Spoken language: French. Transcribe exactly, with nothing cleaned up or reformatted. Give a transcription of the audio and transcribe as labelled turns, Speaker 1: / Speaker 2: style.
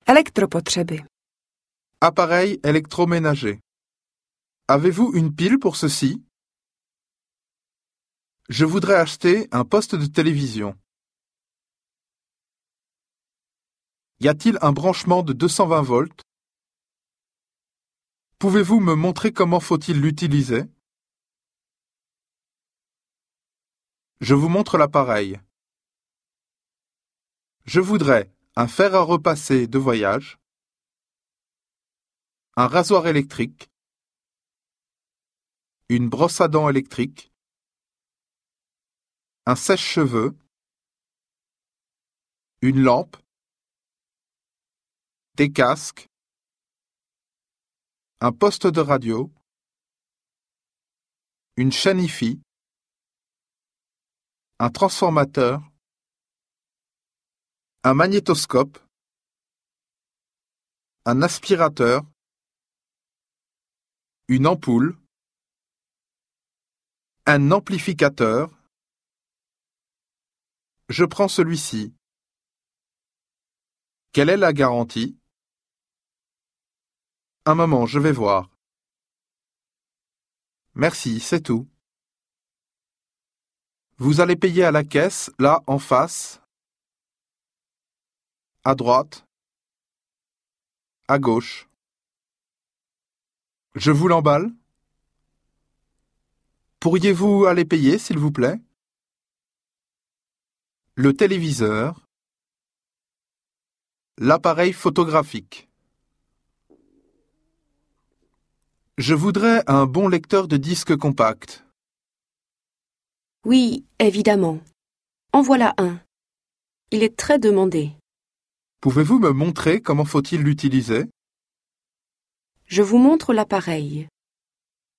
Speaker 1: Elektropotřeby.
Speaker 2: Appareil électroménager. Avez-vous une pile pour ceci? Je voudrais acheter un poste de télévision. Y a-t-il un branchement de deux cent vingt volts? Pouvez-vous me montrer comment faut-il l'utiliser? Je vous montre l'appareil. Je voudrais un fer à repasser de voyage, un rasoir électrique, une brosse à dents électrique, un sèche-cheveux, une lampe, des casques, un poste de radio, une chaîne Hi-Fi, un transformateur, un magnétoscope, un aspirateur, une ampoule, un amplificateur. Je prends celui-ci. Quelle est la garantie? Un moment, je vais voir. Merci, c'est tout. Vous allez payer à la caisse, là, en face, à droite, à gauche. Je vous l'emballe? Pourriez-vous aller payer, s'il vous plaît? Le téléviseur, l'appareil photographique. Je voudrais un bon lecteur de disques compacts.
Speaker 1: Oui, évidemment. En voilà un. Il est très demandé.
Speaker 2: Pouvez-vous me montrer comment faut-il l'utiliser?
Speaker 1: Je vous montre l'appareil.